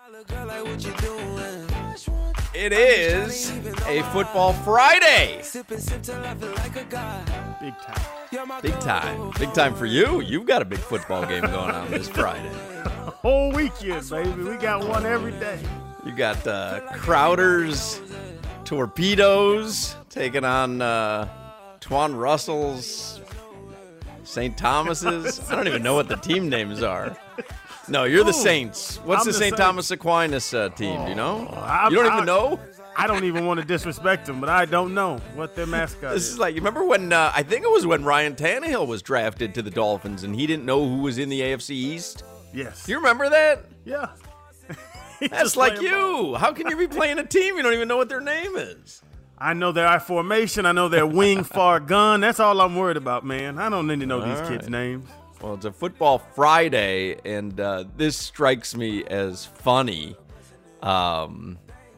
It is a Football Friday. Big time. Big time. Big time for you. You've got a big football game going on this Friday. Whole weekend, baby. We got one every day. You got Crowder's Torpedoes taking on Twan Russell's St. Thomas's. I don't even know what the team names are. No, you're the Saints. What's the St. Thomas Aquinas team? Do you know? You don't even know? I don't even want to disrespect them, but I don't know what their mascot This is like, you remember when, I think it was when Ryan Tannehill was drafted to the Dolphins and he didn't know who was in the AFC East? Yes. Do you remember that? Yeah. That's like you. How can you be playing a team you don't even know what their name is? I know their I formation. I know their wing, far, gun. That's all I'm worried about, man. I don't need to know these kids' names. Well, it's a Football Friday, and this strikes me as funny. The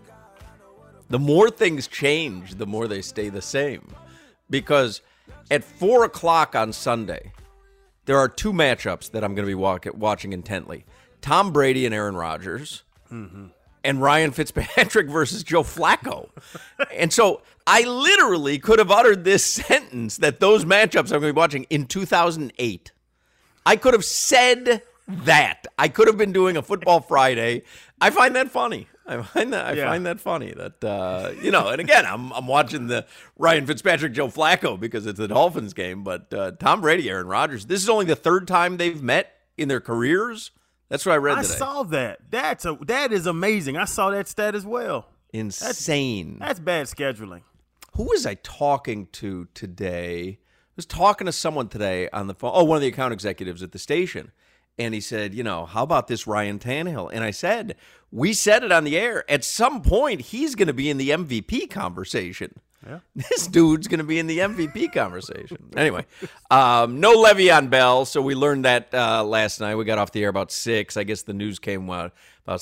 more things change, the more they stay the same. Because at 4 o'clock on Sunday, there are two matchups that I'm going to be watching intently. Tom Brady and Aaron Rodgers, and Ryan Fitzpatrick versus Joe Flacco. And so I literally could have uttered this sentence that those matchups I'm going to be watching in 2008. I could have said that. I could have been doing a Football Friday. I find that funny. I find that funny. That and again, I'm watching the Ryan Fitzpatrick, Joe Flacco because it's the Dolphins game. But Tom Brady, Aaron Rodgers, this is only the third time they've met in their careers. That's what I read today. I saw that. That is amazing. I saw that stat as well. Insane. That's bad scheduling. Who was I talking to today? I was talking to someone today on the phone. Oh, one of the account executives at the station. And he said, how about this Ryan Tannehill? And I said, we said it on the air. At some point, he's going to be in the MVP conversation. Yeah. This dude's going to be in the MVP conversation. Anyway, no Le'Veon Bell. So we learned that last night. We got off the air about 6. I guess the news came about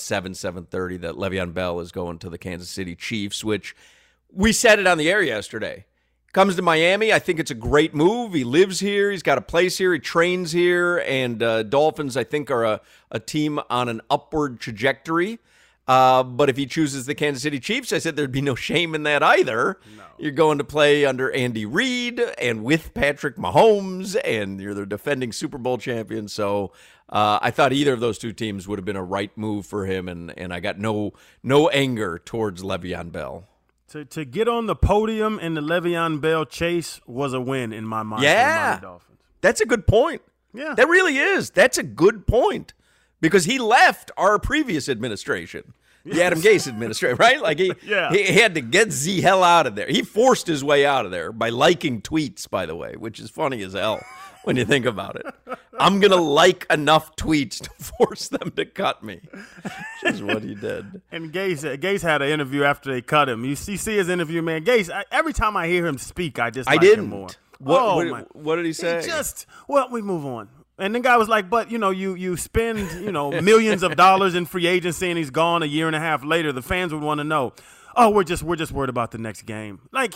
7:30 that Le'Veon Bell is going to the Kansas City Chiefs, which we said it on the air yesterday. Comes to Miami. I think it's a great move. He lives here. He's got a place here. He trains here. And Dolphins, I think, are a team on an upward trajectory. But if he chooses the Kansas City Chiefs, I said there'd be no shame in that either. No. You're going to play under Andy Reid and with Patrick Mahomes, and you're the defending Super Bowl champion. So I thought either of those two teams would have been a right move for him, and I got no anger towards Le'Veon Bell. To get on the podium in the Le'Veon Bell chase was a win in my mind. Yeah, for the Miami Dolphins. That's a good point. Yeah, that really is. That's a good point because he left our previous administration, the Adam Gase administration, right? Like he had to get the hell out of there. He forced his way out of there by liking tweets, by the way, which is funny as hell when you think about it. I'm going to like enough tweets to force them to cut me, which is what he did. And Gase had an interview after they cut him. You see his interview, man. Gase, every time I hear him speak, I just like him more. What did he say? We move on. And the guy was like, but, you spend, millions of dollars in free agency and he's gone a year and a half later. The fans would want to know. Oh, we're just worried about the next game. Like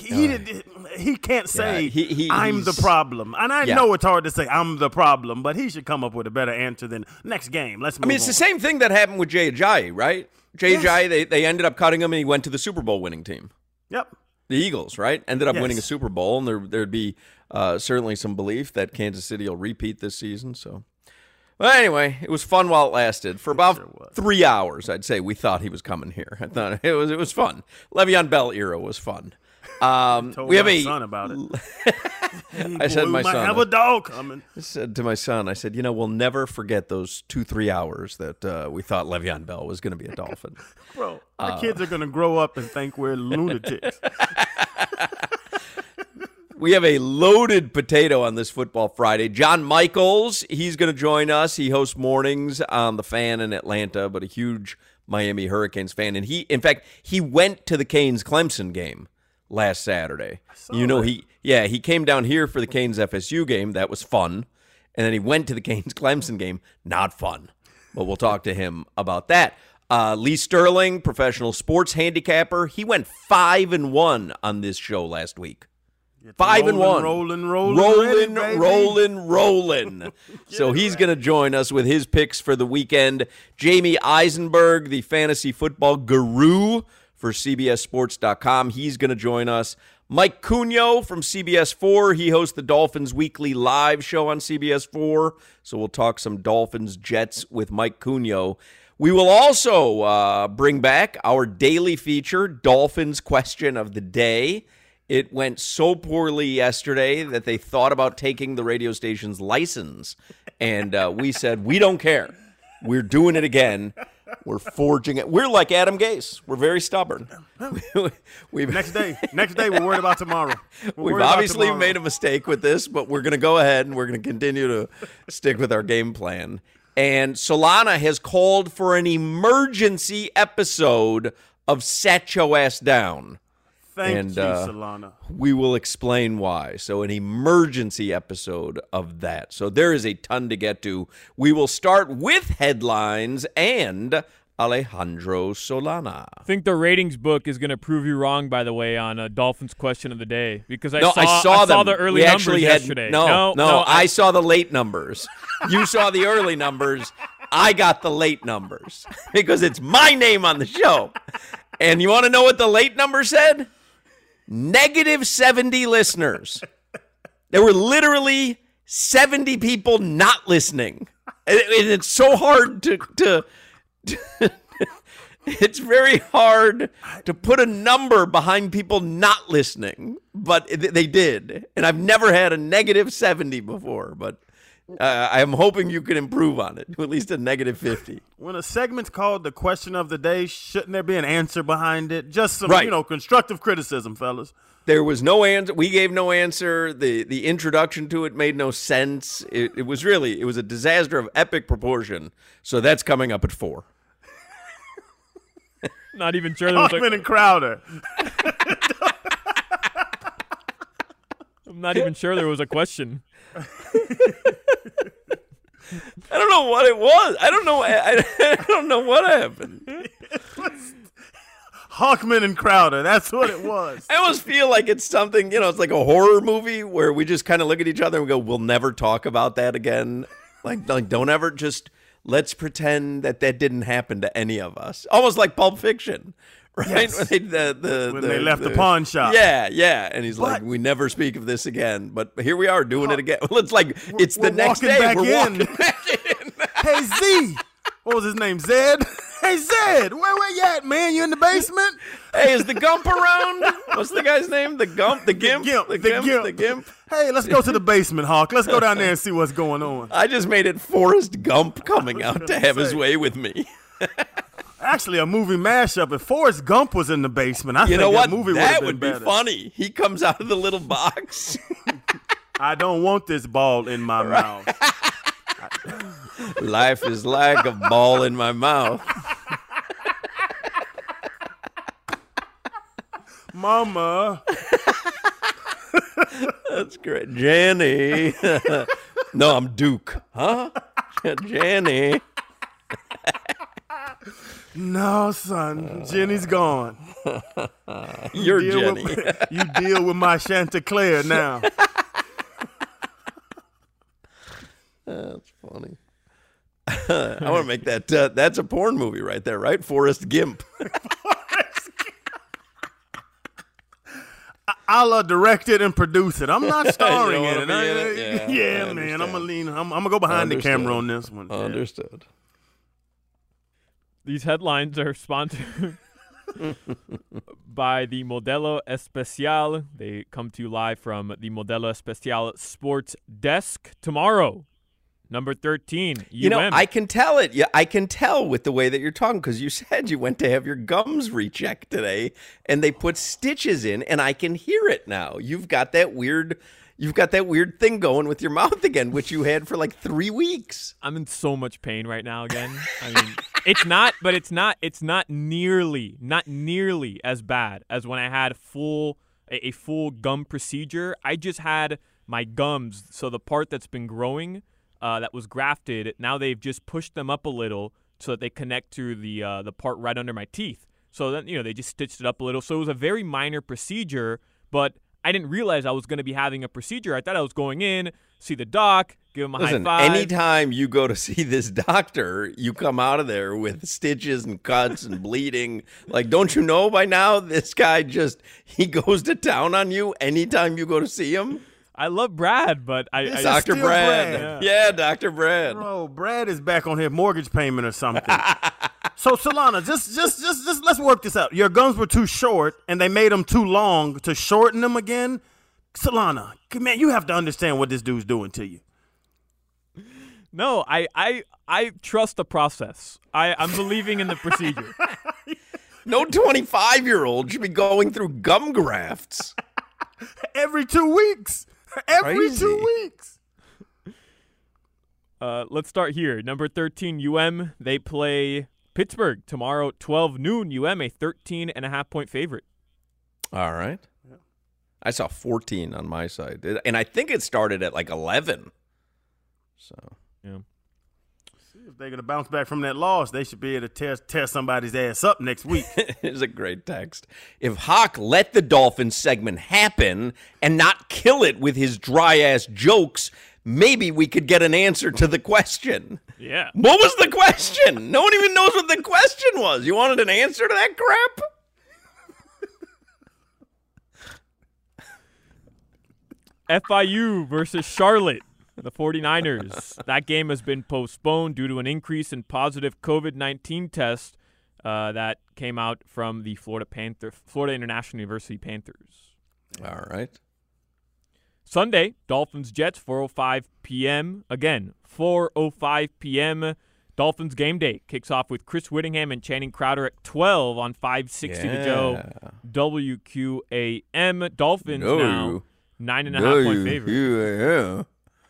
he can't say I'm the problem, and I know it's hard to say I'm the problem, but he should come up with a better answer than next game. Let's move on. It's the same thing that happened with Jay Ajayi, right? Jay Ajayi, they ended up cutting him, and he went to the Super Bowl winning team. Yep, the Eagles, right? Ended up winning a Super Bowl, and there'd be certainly some belief that Kansas City will repeat this season. So. Well, anyway, it was fun while it lasted. For about 3 hours, I'd say, we thought he was coming here. I thought it was fun. Le'Veon Bell era was fun. We have my son about it. I said, my son, have a dog coming. I said to my son, I said, we'll never forget those 2-3 hours that we thought Le'Veon Bell was going to be a Dolphin. Bro, our kids are going to grow up and think we're lunatics. We have a loaded potato on this Football Friday. John Michaels, he's going to join us. He hosts mornings on The Fan in Atlanta, but a huge Miami Hurricanes fan. And he went to the Canes-Clemson game last Saturday. He came down here for the Canes-FSU game. That was fun. And then he went to the Canes-Clemson game. Not fun. But we'll talk to him about that. Lee Sterling, professional sports handicapper. He went 5-1 on this show last week. 5-1. Rolling. So he's going to join us with his picks for the weekend. Jamie Eisenberg, the fantasy football guru for CBSSports.com. He's going to join us. Mike Cugno from CBS 4. He hosts the Dolphins Weekly Live show on CBS 4. So we'll talk some Dolphins Jets with Mike Cugno. We will also bring back our daily feature, Dolphins Question of the Day. It went so poorly yesterday that they thought about taking the radio station's license. And we said, we don't care. We're doing it again. We're forging it. We're like Adam Gase. We're very stubborn. Next day, we're worried about tomorrow. We've obviously made a mistake with this, but we're going to go ahead and we're going to continue to stick with our game plan. And Solana has called for an emergency episode of Set Your Ass Down. Thank you, Solana. We will explain why. So an emergency episode of that. So there is a ton to get to. We will start with headlines and Alejandro Solana. I think the ratings book is going to prove you wrong, by the way, on a Dolphins Question of the Day. Because I saw the early numbers yesterday. No, I saw the late numbers. You saw the early numbers. I got the late numbers because it's my name on the show. And you want to know what the late number said? -70 listeners. There were literally 70 people not listening. And it's so hard to it's very hard to put a number behind people not listening, but they did. And I've never had a -70 before, but I'm hoping you can improve on it to at least a -50. When a segment's called the Question of the Day, shouldn't there be an answer behind it? Just some, constructive criticism, fellas. There was no answer. We gave no answer. The introduction to it made no sense. It was a disaster of epic proportion. So that's coming up at 4. Not even sure there was Hoffman and Crowder. I'm not even sure there was a question. I don't know what it was. I don't know. I don't know what happened. Hoffman and Crowder. That's what it was. I almost feel like it's something, it's like a horror movie where we just kind of look at each other and we go, we'll never talk about that again. Like don't ever just, let's pretend that didn't happen to any of us. Almost like Pulp Fiction. Right? Yes. When they left the pawn shop. Yeah. And he's like, we never speak of this again. But here we are doing it again. Well, it's like, it's the next day. We're walking back in. Hey, Z. What was his name? Zed? Hey, Zed. Where you at, man? You in the basement? Hey, is the Gump around? What's the guy's name? The Gump? The Gimp? The Gimp? Hey, let's go to the basement, Hawk. Let's go down there and see what's going on. I just made it Forrest Gump coming out to have his way with me. Actually, a movie mashup. If Forrest Gump was in the basement, I think that movie would be funny. He comes out of the little box. I don't want this ball in my mouth. Life is like a ball in my mouth. Mama. That's great. Jenny. No, I'm Duke. Huh? Jenny. No, son. Jenny's gone. You're Jenny. You deal with my Chanticleer now. That's funny. I want to make that. That's a porn movie right there, right? Forrest Gimp. I'll direct it and produce it. I'm not starring in it. Yeah, man. I'm gonna go behind the camera on this one. Understood. These headlines are sponsored by the Modelo Especial. They come to you live from the Modelo Especial Sports Desk tomorrow. Number 13, I can tell it. Yeah, I can tell with the way that you're talking because you said you went to have your gums rechecked today, and they put stitches in, and I can hear it now. You've got that weird thing going with your mouth again, which you had for like 3 weeks. I'm in so much pain right now again. I mean, it's not nearly as bad as when I had a full gum procedure. I just had my gums, so the part that's been growing. That was grafted. Now they've just pushed them up a little so that they connect to the part right under my teeth. So then they just stitched it up a little. So it was a very minor procedure, but I didn't realize I was going to be having a procedure. I thought I was going in, see the doc, give him a Listen, high five. anytime you go to see this doctor, you come out of there with stitches and cuts and bleeding. Like, don't you know by now this guy he goes to town on you anytime you go to see him? I love Brad, but This is Dr. still Brad. Brad. Yeah, Dr. Brad. Bro, Brad is back on his mortgage payment or something. So, Solana, just let's work this out. Your gums were too short, and they made them too long to shorten them again. Solana, man, you have to understand what this dude's doing to you. no, I trust the process. I'm believing in the procedure. No 25-year-old should be going through gum grafts. Every 2 weeks. Every Crazy. 2 weeks. Let's start here. Number 13, UM. They play Pittsburgh tomorrow, 12 noon. UM, a 13.5-point favorite. All right. I saw 14 on my side. And I think it started at like 11. So, Yeah. If they're going to bounce back from that loss, they should be able to tear somebody's ass up next week. it's a great text. If Hawk let the Dolphins segment happen and not kill it with his dry-ass jokes, maybe we could get an answer to the question. Yeah. What was the question? No one even knows what the question was. You wanted an answer to that crap? FIU versus Charlotte, the 49ers. That game has been postponed due to an increase in positive COVID-19 tests that came out from the Florida International University Panthers. All right. Sunday, Dolphins-Jets, 4:05 p.m. Again, 4:05 p.m. Dolphins game day kicks off with Chris Whittingham and Channing Crowder at 12 on 560 to Joe WQAM. Dolphins now 9.5-point favorite.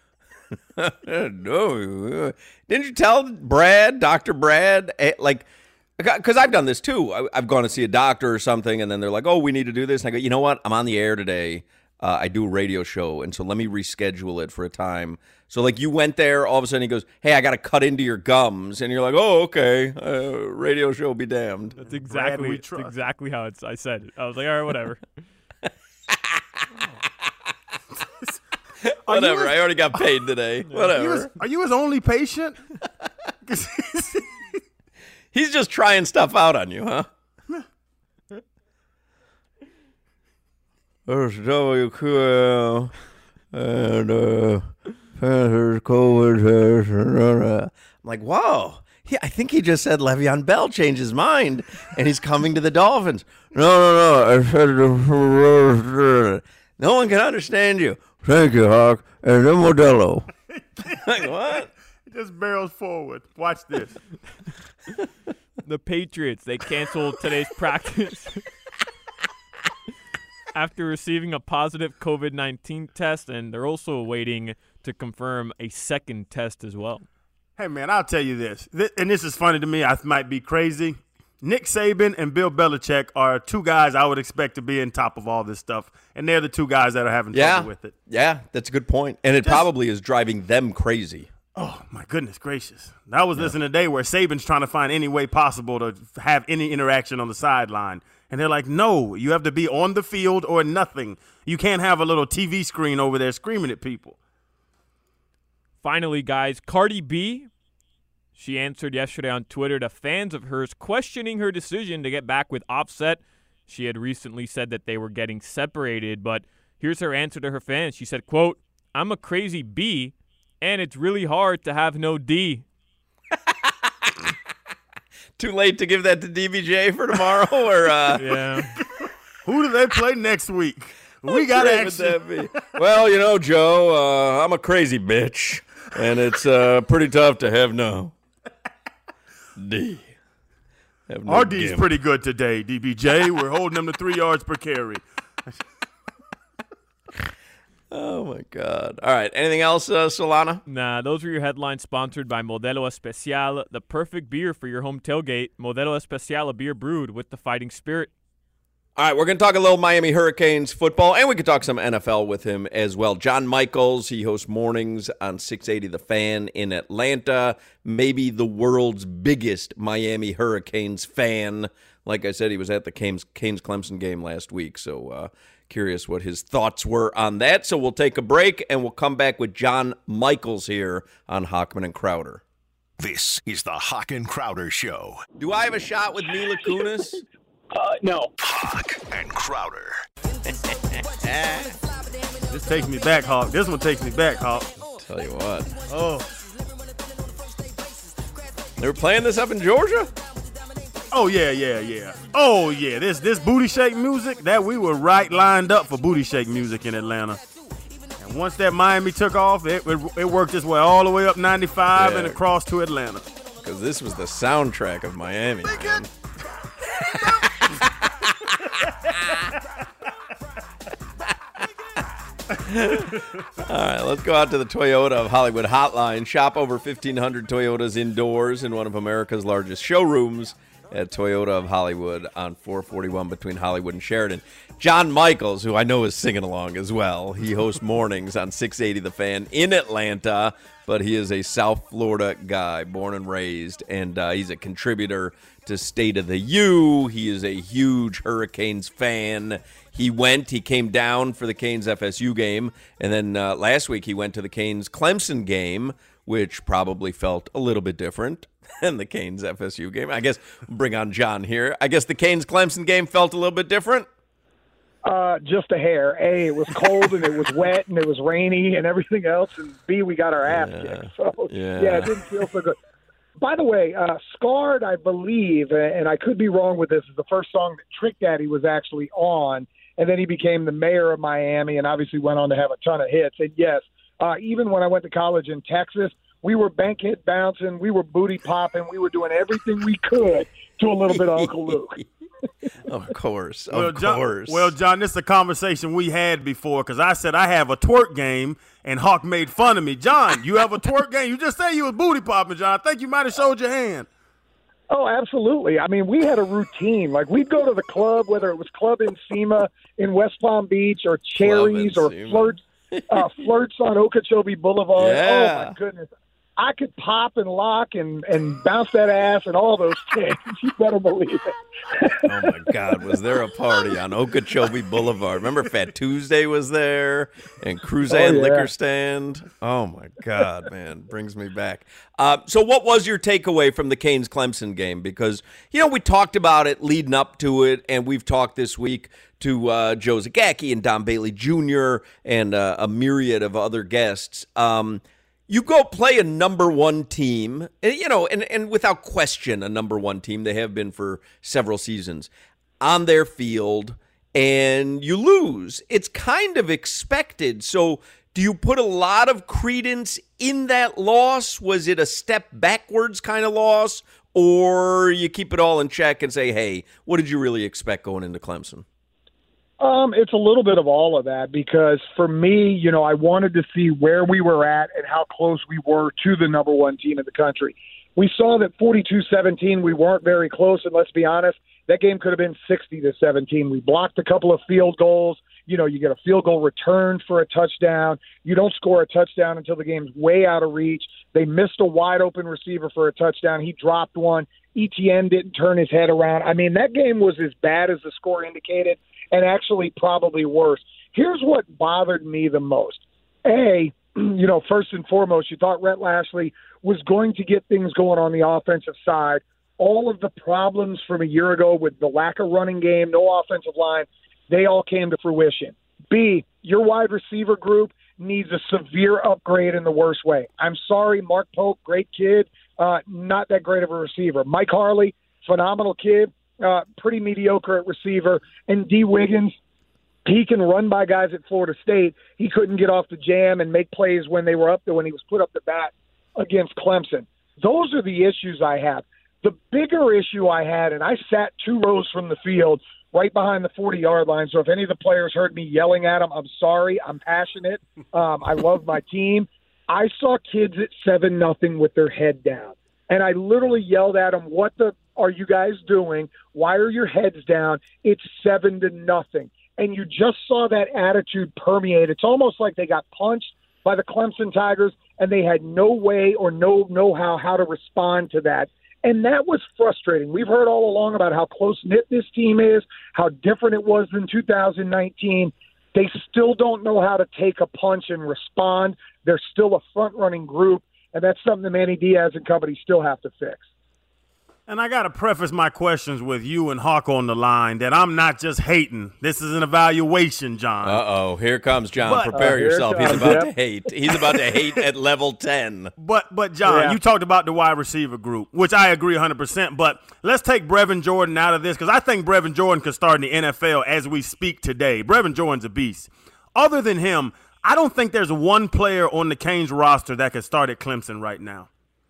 No. Didn't you tell Brad, Dr. Brad, because I've done this too. I've gone to see a doctor or something, and then they're like, oh, we need to do this. And I go, you know what? I'm on the air today. I do a radio show, and so let me reschedule it for a time. So, like, you went there, all of a sudden he goes, hey, I got to cut into your gums. And you're like, oh, okay. Radio show be damned. That's exactly, we trust. exactly how I said it. I was like, all right, whatever. Whatever. I already got paid today. Whatever. Are you his only patient? He's just trying stuff out on you, huh? There's WQL and Panthers COVID test. I'm like, whoa. I think he just said Le'Veon Bell changed his mind and he's coming to the Dolphins. No. I said no one can understand you. Thank you, Hawk. And then Modelo. Like, what? He just barrels forward. Watch this. The Patriots, they canceled today's practice after receiving a positive COVID-19 test, and they're also waiting to confirm a second test as well. Hey, man, I'll tell you this. And this is funny to me. I might be crazy. Nick Saban and Bill Belichick are two guys I would expect to be on top of all this stuff, and they're the two guys that are having trouble with it. Yeah, that's a good point. And it probably is driving them crazy. Oh, my goodness gracious. I was listening today where Saban's trying to find any way possible to have any interaction on the sideline. And they're like, no, you have to be on the field or nothing. You can't have a little TV screen over there screaming at people. Finally, guys, Cardi B, she answered yesterday on Twitter to fans of hers questioning her decision to get back with Offset. She had recently said that they were getting separated, but here's her answer to her fans. She said, quote, I'm a crazy B, and it's really hard to have no D. Too late to give that to DBJ for tomorrow? Or Yeah. Who do they play next week? We got action. Well, Joe, I'm a crazy bitch, and it's pretty tough to have no D. Have no Our D's gimp. pretty good today, DBJ. We're holding them to 3 yards per carry. Oh, my God. All right. Anything else, Solana? Nah, those were your headlines sponsored by Modelo Especial, the perfect beer for your home tailgate. Modelo Especial, a beer brewed with the fighting spirit. All right, we're going to talk a little Miami Hurricanes football, and we could talk some NFL with him as well. John Michaels, he hosts mornings on 680 The Fan in Atlanta, maybe the world's biggest Miami Hurricanes fan. Like I said, he was at the Canes-Clemson game last week, so curious what his thoughts were on that. So we'll take a break, and we'll come back with John Michaels here on Hochman and Crowder. This is the Hawk and Crowder Show. Do I have a shot with Mila Kunis? No. Hawk and Crowder. This takes me back, Hawk. This one takes me back, Hawk. Tell you what. Oh. They were playing this up in Georgia? Oh, yeah. Oh, yeah. This booty shake music, that we were right lined up for booty shake music in Atlanta. And once that Miami took off, it worked its way all the way up 95 and across to Atlanta. Because this was the soundtrack of Miami, man. All right, let's go out to the Toyota of Hollywood hotline. Shop over 1,500 Toyotas indoors in one of America's largest showrooms at Toyota of Hollywood on 441 between Hollywood and Sheridan. John Michaels, who I know is singing along as well, he hosts mornings on 680 The Fan in Atlanta, but he is a South Florida guy, born and raised, and he's a contributor to State of the U. He is a huge Hurricanes fan. He came down for the Canes FSU game, and then last week he went to the Canes Clemson game, which probably felt a little bit different than the Canes FSU game. I guess bring on John here. I guess the Canes Clemson game felt a little bit different. Just a hair. A, it was cold and it was wet and it was rainy and everything else. And B, we got our ass kicked. So, yeah, it didn't feel so good. By the way, Scarred, I believe, and I could be wrong with this, is the first song that Trick Daddy was actually on. And then he became the mayor of Miami and obviously went on to have a ton of hits. And, yes, even when I went to college in Texas, we were bank hit bouncing, we were booty popping, we were doing everything we could to a little bit of Uncle Luke. Of course. John, this is a conversation we had before because I said I have a twerk game and Hawk made fun of me. John, you have a twerk game? You just said you was booty popping, John. I think you might have showed your hand. Oh, absolutely. I mean, we had a routine. Like, we'd go to the club, whether it was Club Encima in West Palm Beach or Cherries or Flirts on Okeechobee Boulevard. Yeah. Oh, my goodness. I could pop and lock and bounce that ass and all those things. You better believe it. Oh, my God. Was there a party on Okeechobee Boulevard? Remember Fat Tuesday was there and Cruzan Liquor Stand? Oh, my God, man. Brings me back. So what was your takeaway from the Canes-Clemson game? Because, we talked about it leading up to it, and we've talked this week to Joe Zagacki and Don Bailey Jr. and a myriad of other guests. You go play a number one team, and without question, a number one team. They have been for several seasons on their field, and you lose. It's kind of expected. So do you put a lot of credence in that loss? Was it a step backwards kind of loss, or you keep it all in check and say, hey, what did you really expect going into Clemson? It's a little bit of all of that because for me, I wanted to see where we were at and how close we were to the number one team in the country. We saw that 42-17, we weren't very close, and let's be honest, that game could have been 60-17. We blocked a couple of field goals. You get a field goal returned for a touchdown. You don't score a touchdown until the game's way out of reach. They missed a wide-open receiver for a touchdown. He dropped one. ETN didn't turn his head around. I mean, that game was as bad as the score indicated, and actually probably worse. Here's what bothered me the most. First and foremost, you thought Rhett Lashlee was going to get things going on the offensive side. All of the problems from a year ago with the lack of running game, no offensive line, they all came to fruition. B, your wide receiver group needs a severe upgrade in the worst way. I'm sorry, Mark Pope, great kid, not that great of a receiver. Mike Harley, phenomenal kid, pretty mediocre at receiver. And D. Wiggins, he can run by guys at Florida State. He couldn't get off the jam and make plays when they were up there, when he was put up the bat against Clemson. Those are the issues I have. The bigger issue I had, and I sat 2 rows from the field right behind the 40-yard line, so if any of the players heard me yelling at them, I'm sorry. I'm passionate. I love my team. I saw kids at 7-0 with their head down, and I literally yelled at them, what the are you guys doing? Why are your heads down? It's 7-0. And you just saw that attitude permeate. It's almost like they got punched by the Clemson Tigers, and they had no way or no know-how how to respond to that. And that was frustrating. We've heard all along about how close-knit this team is, how different it was than 2019. They still don't know how to take a punch and respond. They're still a front-running group, and that's something that Manny Diaz and company still have to fix. And I got to preface my questions with you and Hawk on the line that I'm not just hating. This is an evaluation, John. Uh-oh, here comes John. But, Prepare yourself. comes, He's about yep. to hate. He's about to hate at level 10. But John, Yeah. you talked about the wide receiver group, which I agree 100%. But let's take Brevin Jordan out of this because I think Brevin Jordan could start in the NFL as we speak today. Brevin Jordan's a beast. Other than him, I don't think there's one player on the Canes roster that could start at Clemson right now.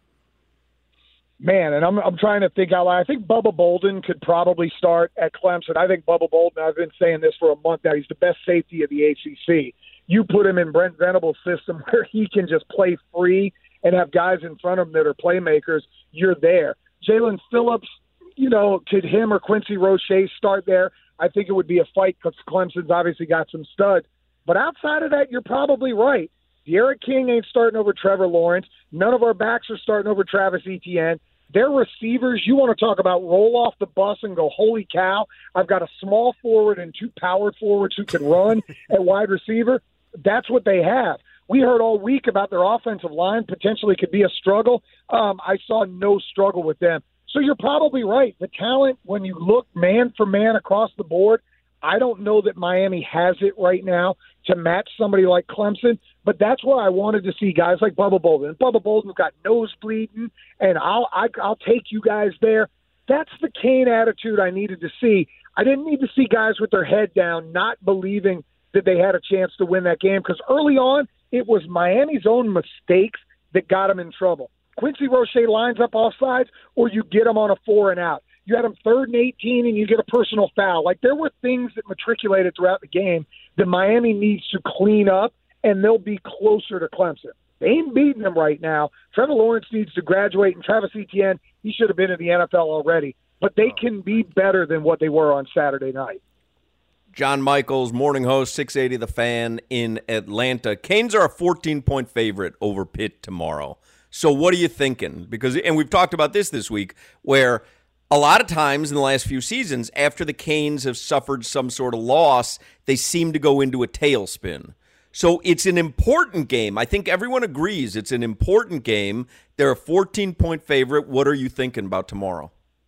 Man, and I'm trying to think out loud. I think Bubba Bolden could probably start at Clemson. I think Bubba Bolden, I've been saying this for a month now, he's the best safety of the ACC. You put him in Brent Venable's system where he can just play free and have guys in front of him that are playmakers, you're there. Jalen Phillips, could him or Quincy Roche start there? I think it would be a fight because Clemson's obviously got some studs. But outside of that, you're probably right. De'Ara King ain't starting over Trevor Lawrence. None of our backs are starting over Travis Etienne. Their receivers, you want to talk about roll off the bus and go, holy cow, I've got a small forward and two power forwards who can run at wide receiver. That's what they have. We heard all week about their offensive line potentially could be a struggle. I saw no struggle with them. So you're probably right. The talent, when you look man for man across the board, I don't know that Miami has it right now to match somebody like Clemson, but that's where I wanted to see guys like Bubba Bolden. Bubba Bolden's got nose bleeding, and I'll take you guys there. That's the Kane attitude I needed to see. I didn't need to see guys with their head down, not believing that they had a chance to win that game, because early on it was Miami's own mistakes that got them in trouble. Quincy Roche lines up offsides, or you get them on a 4-and-out. You had them 3rd and 18, and you get a personal foul. Like, there were things that matriculated throughout the game that Miami needs to clean up, and they'll be closer to Clemson. They ain't beating them right now. Trevor Lawrence needs to graduate, and Travis Etienne, he should have been in the NFL already. But they can be better than what they were on Saturday night. John Michaels, morning host, 680 The Fan in Atlanta. Canes are a 14-point favorite over Pitt tomorrow. So what are you thinking? And we've talked about this week, where a lot of times in the last few seasons, after the Canes have suffered some sort of loss, they seem to go into a tailspin. So it's an important game. I think everyone agrees it's an important game. They're a 14-point favorite. What are you thinking about tomorrow?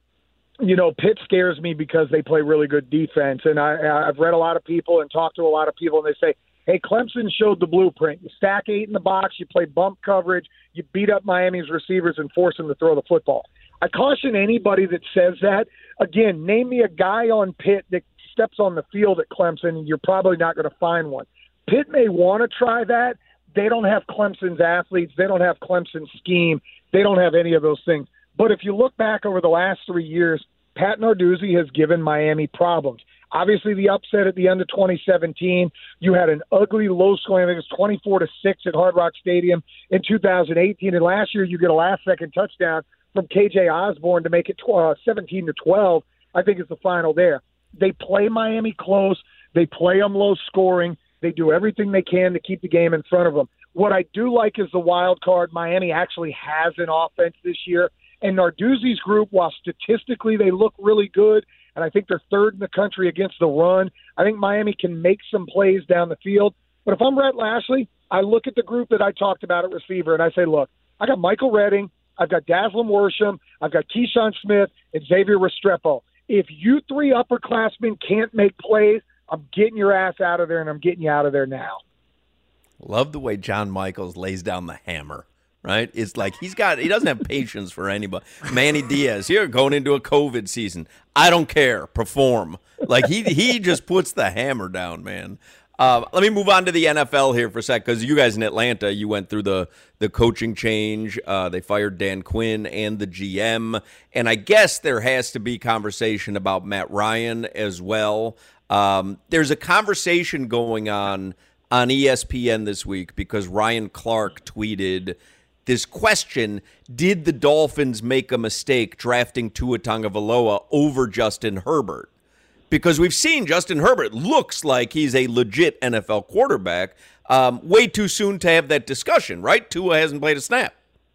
Pitt scares me because they play really good defense. And I've read a lot of people and talked to a lot of people, and they say, hey, Clemson showed the blueprint. You stack 8 in the box, you play bump coverage, you beat up Miami's receivers and force them to throw the football. I caution anybody that says that. Again, name me a guy on Pitt that steps on the field at Clemson, and you're probably not going to find one. Pitt may want to try that. They don't have Clemson's athletes. They don't have Clemson's scheme. They don't have any of those things. But if you look back over the last 3 years, Pat Narduzzi has given Miami problems. Obviously, the upset at the end of 2017, you had an ugly low-scoring, I think it was 24-6 at Hard Rock Stadium in 2018. And last year, you get a last-second touchdown from KJ Osborne to make it 17-12, I think is the final there. They play Miami close. They play them low scoring. They do everything they can to keep the game in front of them. What I do like is the wild card. Miami actually has an offense this year. And Narduzzi's group, while statistically they look really good, and I think they're 3rd in the country against the run, I think Miami can make some plays down the field. But if I'm Rhett Lashley, I look at the group that I talked about at receiver, and I say, look, I got Michael Redding, I've got Daslem Worsham, I've got Keyshawn Smith, and Xavier Restrepo. If you 3 upperclassmen can't make plays, I'm getting your ass out of there, and I'm getting you out of there now. Love the way John Michaels lays down the hammer, right? It's like he doesn't have patience for anybody. Manny Diaz, here, going into a COVID season. I don't care. Perform. Like, he just puts the hammer down, man. Let me move on to the NFL here for a sec, because you guys in Atlanta, you went through the coaching change. They fired Dan Quinn and the GM. And I guess there has to be conversation about Matt Ryan as well. There's a conversation going on ESPN this week because Ryan Clark tweeted, this question, did the Dolphins make a mistake drafting Tua Tagovailoa over Justin Herbert? Because we've seen Justin Herbert looks like he's a legit NFL quarterback. Way too soon to have that discussion, right? Tua hasn't played a snap.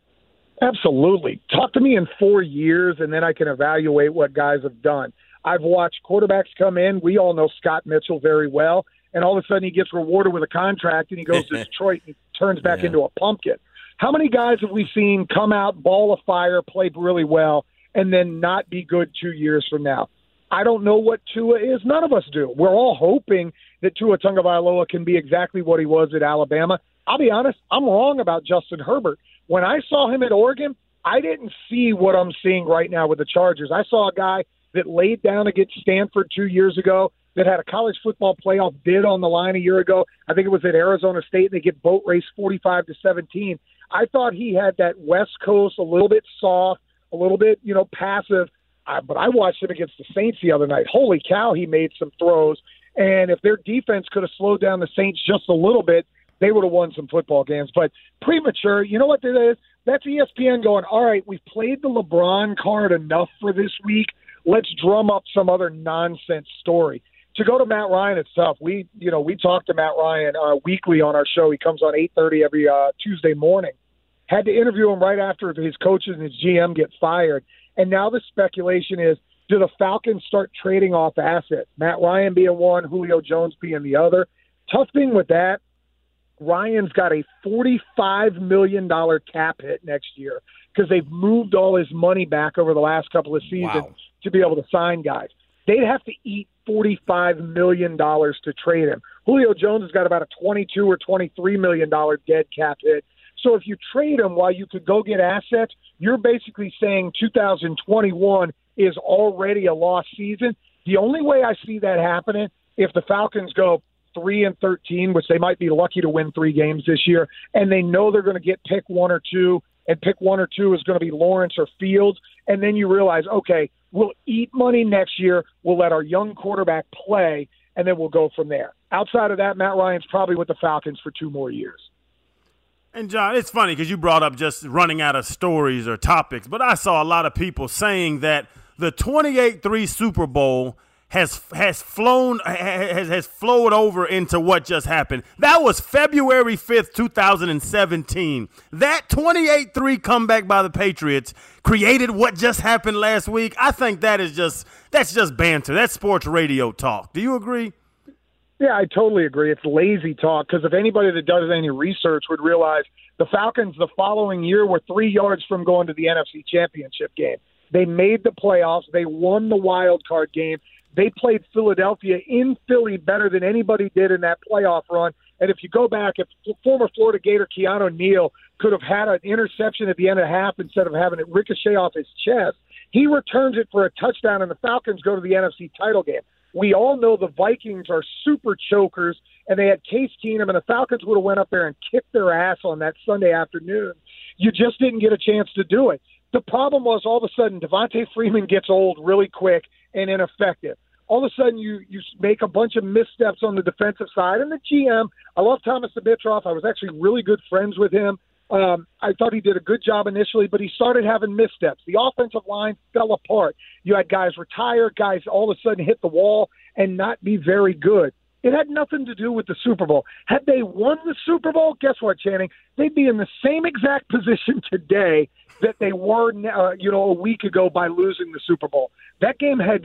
Absolutely. Talk to me in 4 years, and then I can evaluate what guys have done. I've watched quarterbacks come in. We all know Scott Mitchell very well, and all of a sudden he gets rewarded with a contract, and he goes to Detroit and turns back into a pumpkin. How many guys have we seen come out, ball of fire, play really well, and then not be good 2 years from now? I don't know what Tua is. None of us do. We're all hoping that Tua Tagovailoa can be exactly what he was at Alabama. I'll be honest, I'm wrong about Justin Herbert. When I saw him at Oregon, I didn't see what I'm seeing right now with the Chargers. I saw a guy that laid down against Stanford 2 years ago, that had a college football playoff bid on the line a year ago. I think it was at Arizona State, and they get boat raced 45-17. I thought he had that West Coast, a little bit soft, a little bit, passive. But I watched him against the Saints the other night. Holy cow, he made some throws. And if their defense could have slowed down the Saints just a little bit, they would have won some football games. But premature, you know what that is? That's ESPN going, all right, we've played the LeBron card enough for this week. Let's drum up some other nonsense story. To go to Matt Ryan, it's tough. We talk to Matt Ryan weekly on our show. He comes on 8:30 every Tuesday morning. Had to interview him right after his coaches and his GM get fired. And now the speculation is, do the Falcons start trading off assets? Matt Ryan being one, Julio Jones being the other. Tough thing with that, Ryan's got a $45 million cap hit next year because they've moved all his money back over the last couple of seasons to be able to sign guys. They'd have to eat $45 million to trade him. Julio Jones has got about a $22 or $23 million dead cap hit. So if you trade him while you could go get assets, you're basically saying 2021 is already a lost season. The only way I see that happening, if the Falcons go 3-13, which they might be lucky to win 3 games this year, and they know they're going to get pick 1 or 2, and pick 1 or 2 is going to be Lawrence or Fields, and then you realize, okay, we'll eat money next year, we'll let our young quarterback play, and then we'll go from there. Outside of that, Matt Ryan's probably with the Falcons for 2 more years. And, John, it's funny because you brought up just running out of stories or topics, but I saw a lot of people saying that the 28-3 Super Bowl has flowed over into what just happened. That was February 5th, 2017. That 28-3 comeback by the Patriots created what just happened last week. I think that's just banter. That's sports radio talk. Do you agree? Yeah, I totally agree. It's lazy talk because if anybody that does any research would realize the Falcons the following year were 3 yards from going to the NFC Championship game. They made the playoffs. They won the wild card game. They played Philadelphia in Philly better than anybody did in that playoff run. And if you go back, if former Florida Gator Keanu Neal could have had an interception at the end of the half instead of having it ricochet off his chest, he returns it for a touchdown, and the Falcons go to the NFC title game. We all know the Vikings are super chokers, and they had Case Keenum, and the Falcons would have went up there and kicked their ass on that Sunday afternoon. You just didn't get a chance to do it. The problem was all of a sudden Devontae Freeman gets old really quick and ineffective. All of a sudden you make a bunch of missteps on the defensive side. And the GM, I love Thomas Dimitroff. I was actually really good friends with him. I thought he did a good job initially, but he started having missteps. The offensive line fell apart. You had guys retire, guys all of a sudden hit the wall and not be very good. It had nothing to do with the Super Bowl. Had they won the Super Bowl, guess what, Channing? They'd be in the same exact position today that they were, a week ago by losing the Super Bowl. That game had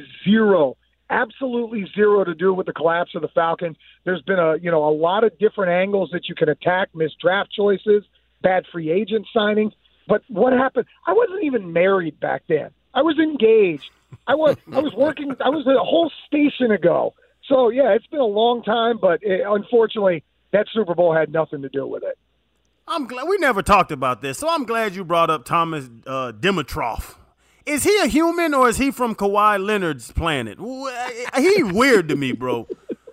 absolutely zero to do with the collapse of the Falcons. There's been a lot of different angles that you can attack, missed draft choices, bad free agent signings. But what happened? I wasn't even married back then. I was engaged. I was working. I was a whole station ago. So, yeah, it's been a long time, but unfortunately, that Super Bowl had nothing to do with it. I'm glad we never talked about this, so I'm glad you brought up Thomas Dimitroff. Is he a human or is he from Kawhi Leonard's planet? He weird to me, bro.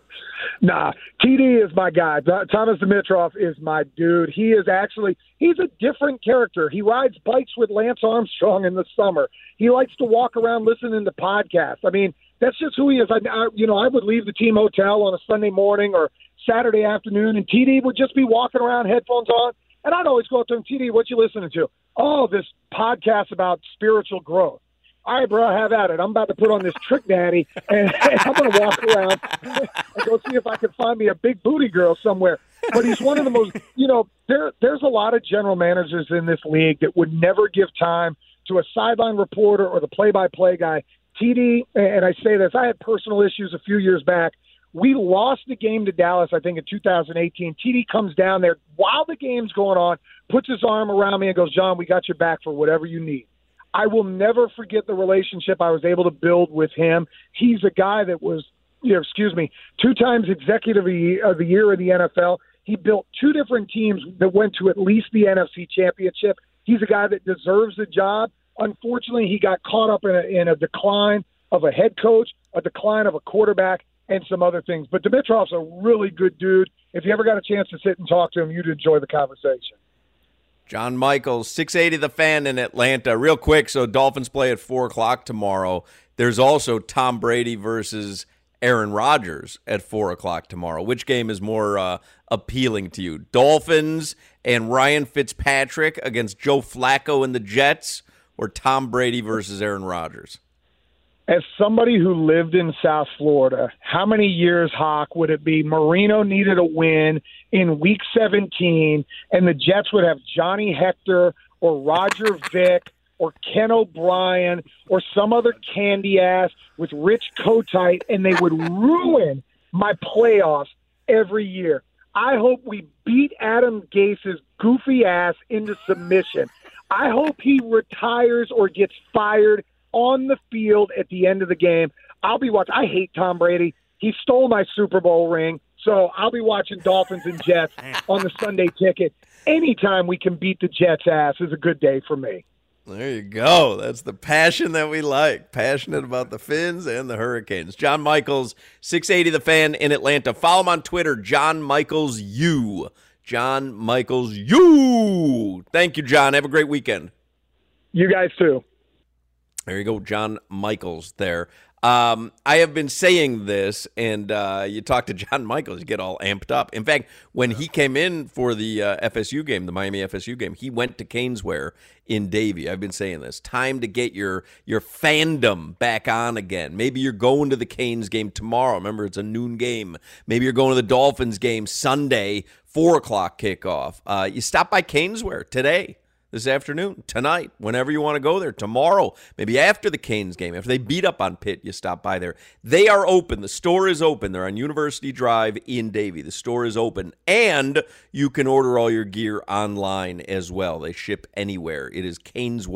Nah, TD is my guy. Thomas Dimitroff is my dude. He's a different character. He rides bikes with Lance Armstrong in the summer. He likes to walk around listening to podcasts. I mean, that's just who he is. I would leave the team hotel on a Sunday morning or Saturday afternoon, and TD would just be walking around, headphones on, And I'd always go up to him, TD, what you listening to? Oh, this podcast about spiritual growth. All right, bro, have at it. I'm about to put on this Trick Daddy, and I'm going to walk around and go see if I can find me a big booty girl somewhere. But he's one of the most, there's a lot of general managers in this league that would never give time to a sideline reporter or the play-by-play guy. TD, and I say this, I had personal issues a few years back. We lost the game to Dallas, I think, in 2018. TD comes down there while the game's going on, puts his arm around me and goes, John, we got your back for whatever you need. I will never forget the relationship I was able to build with him. He's a guy that was, 2 times executive of the year in the NFL. He built 2 different teams that went to at least the NFC Championship. He's a guy that deserves the job. Unfortunately, he got caught up in a decline of a head coach, a decline of a quarterback, and some other things. But Dimitrov's a really good dude. If you ever got a chance to sit and talk to him, you'd enjoy the conversation. John Michaels, 680 The Fan in Atlanta. Real quick, so Dolphins play at 4 o'clock tomorrow. There's also Tom Brady versus Aaron Rodgers at 4 o'clock tomorrow. Which game is more appealing to you? Dolphins and Ryan Fitzpatrick against Joe Flacco and the Jets, or Tom Brady versus Aaron Rodgers? As somebody who lived in South Florida, how many years, Hawk, would it be Marino needed a win in Week 17 and the Jets would have Johnny Hector or Roger Vick or Ken O'Brien or some other candy ass with Rich Kotite, and they would ruin my playoffs every year. I hope we beat Adam Gase's goofy ass into submission. I hope he retires or gets fired on the field at the end of the game. I'll be watching. I hate Tom Brady. He stole my Super Bowl ring, so I'll be watching Dolphins and Jets on the Sunday ticket. Anytime we can beat the Jets' ass is a good day for me. There you go. That's the passion that we like. Passionate about the Fins and the Hurricanes. John Michaels, 680 The Fan in Atlanta. Follow him on Twitter, John Michaels U. John Michaels U. Thank you, John. Have a great weekend. You guys too. There you go, John Michaels there. I have been saying this, and you talk to John Michaels, you get all amped up. In fact, when he came in for the FSU game, the Miami FSU game, he went to Caneswear in Davie. I've been saying this. Time to get your fandom back on again. Maybe you're going to the Canes game tomorrow. Remember, it's a noon game. Maybe you're going to the Dolphins game Sunday, 4 o'clock kickoff. You stop by Caneswear today. This afternoon, tonight, whenever you want to go there, tomorrow, maybe after the Canes game, after they beat up on Pitt, you stop by there. They are open. The store is open. They're on University Drive in Davie. The store is open, and you can order all your gear online as well. They ship anywhere. It is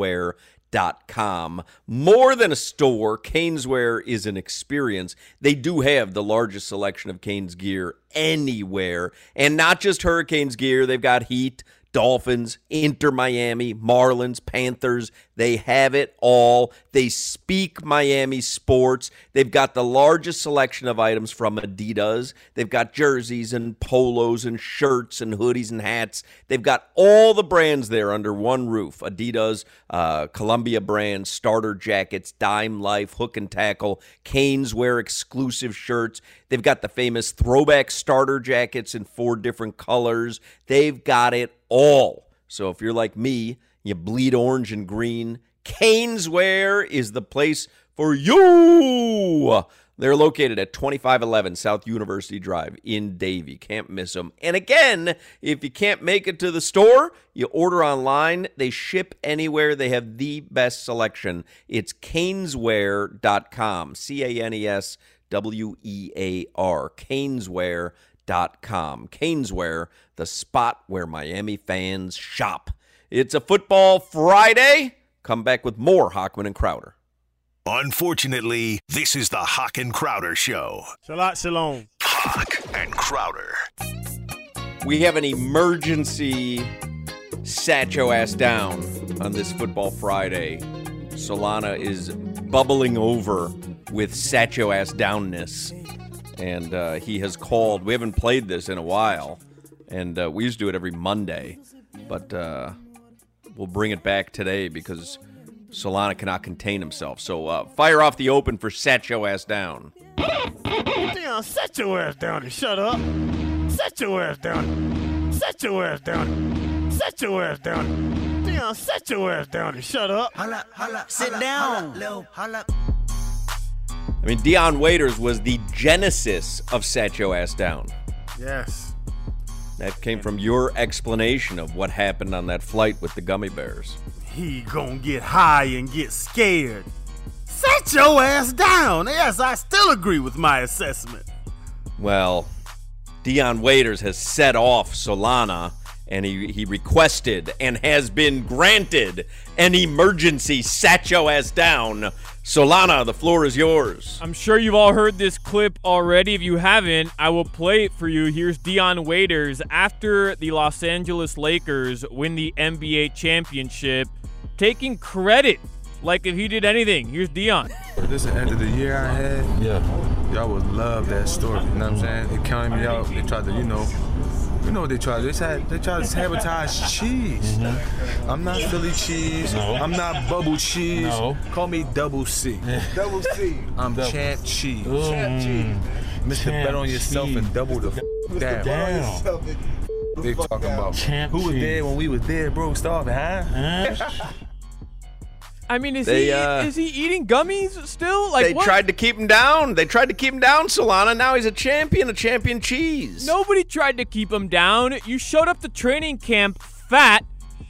Caneswear.com. More than a store, Caneswear is an experience. They do have the largest selection of Canes gear anywhere, and not just Hurricanes gear. They've got Heat, Dolphins, Inter Miami, Marlins, Panthers. They have it all. They speak Miami sports. They've got the largest selection of items from Adidas. They've got jerseys and polos and shirts and hoodies and hats. They've got all the brands there under one roof. Adidas, Columbia brand, starter jackets, Dime Life, Hook and Tackle, Caneswear exclusive shirts. They've got the famous throwback starter jackets in 4 different colors. They've got it all. So if you're like me, you bleed orange and green, Caneswear is the place for you. They're located at 2511 South University Drive in Davie. Can't miss them. And again, if you can't make it to the store, you order online. They ship anywhere. They have the best selection. It's Caneswear.com. Caneswear. Caneswear.com. Caneswear, the spot where Miami fans shop. It's a football Friday. Come back with more Hochman and Crowder. Unfortunately, this is the Hoch and Crowder Show. Shabbat shalom. Hoch and Crowder. We have an emergency sat your ass down on this football Friday. Solana is bubbling over with sat your ass downness. And he has called. We haven't played this in a while. And we used to do it every Monday. But we'll bring it back today because Solana cannot contain himself. So fire off the open for Set Your Ass Down. Damn, set your ass down and shut up. Set your ass down. Set your ass down. sit your ass down. Dion, sit your ass down and shut up. Sit down. Holla. I mean, Dion Waiters was the genesis of Sat Your Ass Down. Yes. That came from your explanation of what happened on that flight with the gummy bears. He gonna get high and get scared. Sit your ass down. Yes, I still agree with my assessment. Well, Dion Waiters has set off Solana, and he requested and has been granted an emergency Sat Your Ass Down. Solana, the floor is yours. I'm sure you've all heard this clip already. If you haven't, I will play it for you. Here's Dion Waiters after the Los Angeles Lakers win the NBA championship, taking credit like if he did anything. Here's Dion. This is the end of the year I had. Yeah. Y'all would love that story. You know what I'm saying? They counted me out. They tried to, you know what they tried. They tried to sabotage cheese. Mm-hmm. I'm not Philly cheese. No. I'm not bubble cheese. No. Call me Double C. Double C. I'm Champ Cheese. Champ cheese. Mr. Bet on yourself and double the down. Down. They talking about Champ who was cheese. there when we was there, bro, starving, huh? I mean, is They, he eating gummies still? Like They what? tried to keep him down. Solana. Now he's a champion cheese. Nobody tried to keep him down. You showed up to training camp fat,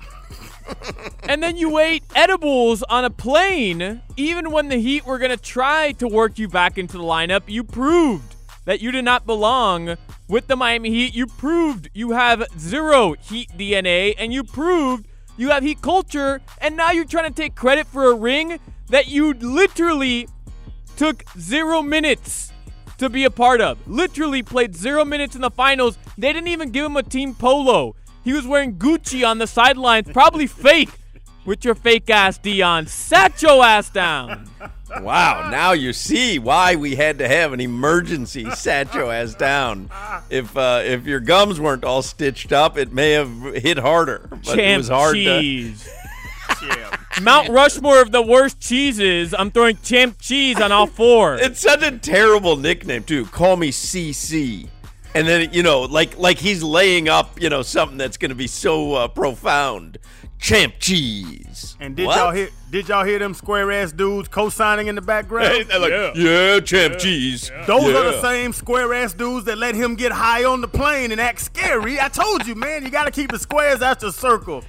and then you ate edibles on a plane. Even when the Heat were going to try to work you back into the lineup, you proved that you did not belong with the Miami Heat. You proved you have zero Heat DNA, and you proved you have Heat culture, and now you're trying to take credit for a ring that you literally took 0 minutes to be a part of. Literally played 0 minutes in the finals. They didn't even give him a team polo. He was wearing Gucci on the sidelines, probably fake, with your fake ass, Dion. Sat your ass down. Wow, now you see why we had to have an emergency Sat Your Ass Down. If your gums weren't all stitched up, it may have hit harder. But Champ it was hard cheese. Mount Rushmore of the worst cheeses. I'm throwing Champ cheese on all four. It's such a terrible nickname, too. Call me CC. And then, like he's laying up, something that's going to be so profound. Champ cheese. And did y'all hear them square ass dudes co-signing in the background? They're like, yeah, Champ cheese. Those are the same square ass dudes that let him get high on the plane and act scary. I told you, man, you got to keep the squares out your circle.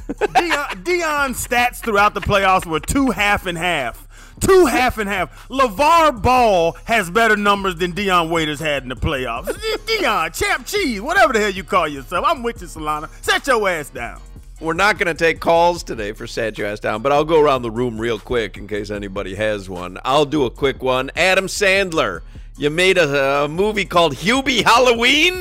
Dion's stats throughout the playoffs were 2 half and half. 2 half and half. LeVar Ball has better numbers than Dion Waiters had in the playoffs. Dion, Champ cheese, whatever the hell you call yourself. I'm with you, Solana. Set your ass down. We're not going to take calls today for Sat Your Ass Down, but I'll go around the room real quick in case anybody has one. I'll do a quick one. Adam Sandler, you made a movie called Hubie Halloween?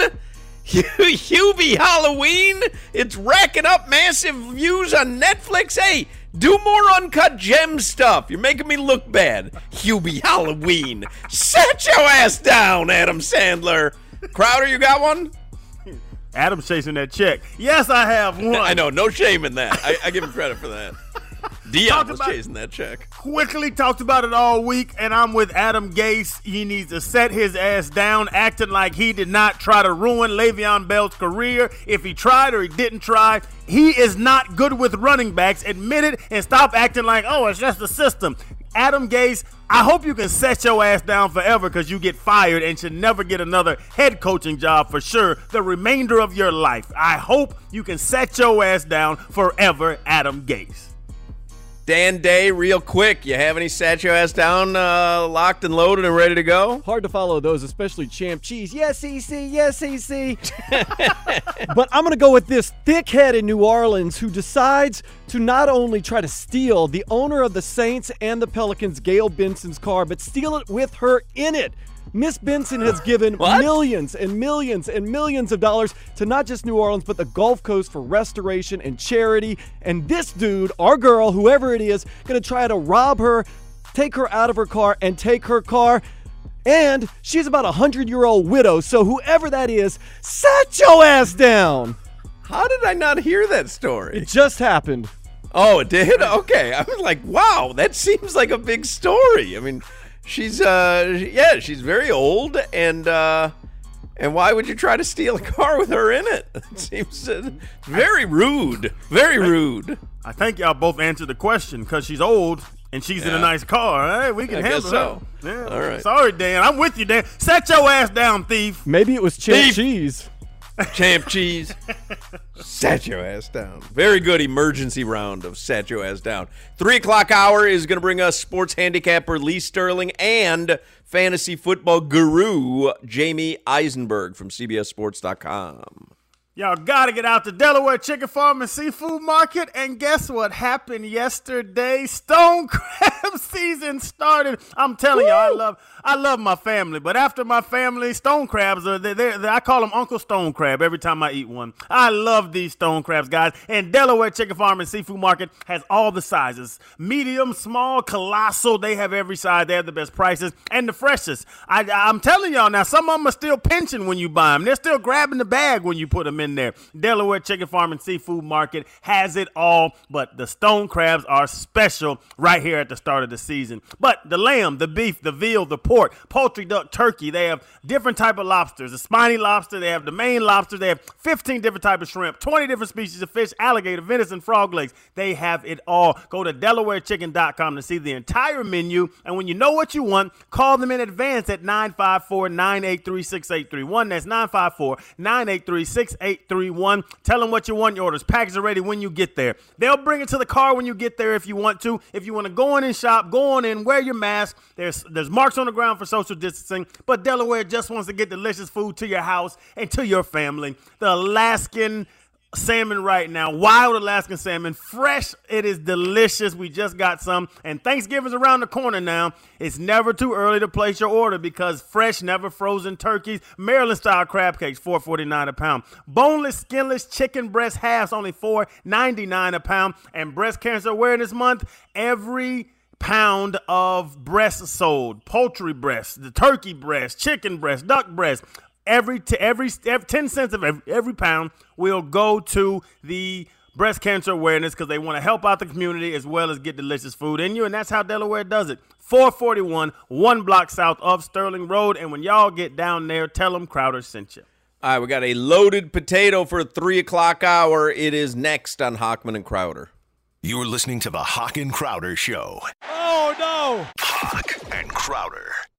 Hubie Halloween? It's racking up massive views on Netflix. Hey, do more Uncut Gems stuff. You're making me look bad. Hubie Halloween. Set your ass down, Adam Sandler. Crowder, you got one? Adam's chasing that check. Yes, I have one. I know, no shame in that. I give him credit for that. Dion was chasing that check. Quickly talked about it all week, and I'm with Adam Gase. He needs to set his ass down, acting like he did not try to ruin Le'Veon Bell's career. If he tried or he didn't try, he is not good with running backs. Admit it and stop acting like, oh, it's just the system. Adam Gase, I hope you can set your ass down forever because you get fired and should never get another head coaching job for sure the remainder of your life. I hope you can set your ass down forever, Adam Gase. Dan Day, real quick, you have any Sat Your Ass Down locked and loaded and ready to go? Hard to follow those, especially Champ Cheese. Yes, EC. Yes, EC. But I'm going to go with this thickhead in New Orleans who decides to not only try to steal the owner of the Saints and the Pelicans, Gail Benson's car, but steal it with her in it. Miss Benson has given millions and millions and millions of dollars to not just New Orleans, but the Gulf Coast for restoration and charity. And this dude, our girl, whoever it is, going to try to rob her, take her out of her car, and take her car. And she's about a 100-year-old widow, so whoever that is, set your ass down. How did I not hear that story? It just happened. Oh, it did? Okay. I was like, wow, that seems like a big story. I mean, she's very old, and And why would you try to steal a car with her in it? It seems very rude. Very rude. I think y'all both answered the question because she's old and she's in a nice car. All right, we can handle so. her. Yeah. All right. Sorry, Dan. I'm with you, Dan. Set your ass down, thief. Maybe it was Champ Thief. Cheese. Champ Cheese. Sat your ass down. Very good emergency round of sat your ass down. 3 o'clock hour is going to bring us sports handicapper Lee Sterling and fantasy football guru Jamie Eisenberg from CBSSports.com. Y'all got to get out to Delaware Chicken Farm and Seafood Market. And guess what happened yesterday? Stone crab season started. I'm telling y'all, I love my family. But after my family, stone crabs, I call them Uncle Stone Crab every time I eat one. I love these stone crabs, guys. And Delaware Chicken Farm and Seafood Market has all the sizes. Medium, small, colossal. They have every size. They have the best prices and the freshest. I'm telling y'all now, some of them are still pinching when you buy them. They're still grabbing the bag when you put them in there. Delaware Chicken Farm and Seafood Market has it all, but the stone crabs are special right here at the start of the season. But the lamb, the beef, the veal, the pork, poultry, duck, turkey, they have different type of lobsters. The spiny lobster, they have the Maine lobster, they have 15 different types of shrimp, 20 different species of fish, alligator, venison, frog legs. They have it all. Go to DelawareChicken.com to see the entire menu, and when you know what you want, call them in advance at 954-983-6831. That's 954-983-6831. Tell them what you want. Your orders packaged already when you get there. They'll bring it to the car when you get there if you want to. If you want to go in and shop, go on in, wear your mask. There's marks on the ground for social distancing, but Delaware just wants to get delicious food to your house and to your family. The Alaskan salmon right now, wild Alaskan salmon, fresh. It is delicious. We just got some, and Thanksgiving's around the corner now. It's never too early to place your order because fresh, never frozen turkeys, Maryland style crab cakes, $4.49 a pound. Boneless, skinless chicken breast halves, only $4.99 a pound. And Breast Cancer Awareness Month, every pound of breast sold, poultry breast, the turkey breast, chicken breast, duck breast, every 10 cents of every pound will go to the breast cancer awareness because they want to help out the community as well as get delicious food in you, and that's how Delaware does it. 441, 1 block south of Sterling Road, and when y'all get down there, tell them Crowder sent you. All right, we got a loaded potato for 3 o'clock hour. It is next on Hochman and Crowder. You're listening to the Hawk and Crowder Show. Oh, no. Hawk and Crowder.